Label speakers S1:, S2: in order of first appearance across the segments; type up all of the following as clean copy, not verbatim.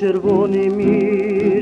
S1: червоними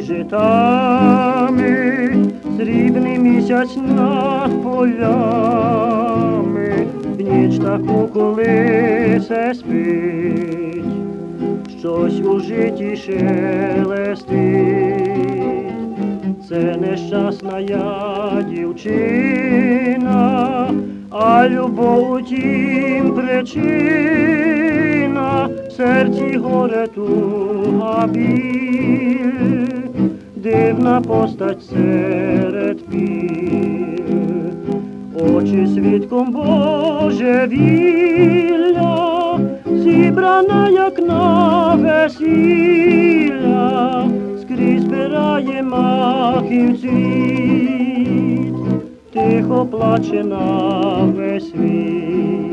S1: житами, срібний місяць над полями, в ніч таку, коли се спить, щось у житті шелестить. Це нещасна я дівчина, а любов у тім причина, в серці горе туга біль, дивна постать серед піль, очі свідком божевілля, зібрана, як на весілля, скрізь збирає маків цвіт, тихо плаче на весь світ.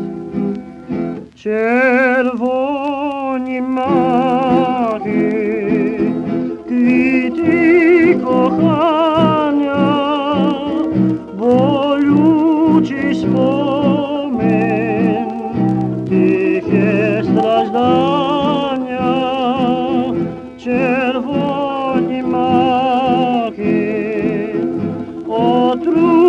S1: Червоні маки, квіти кохання, болючий спомин, тихе страждання. Червоні маки, отру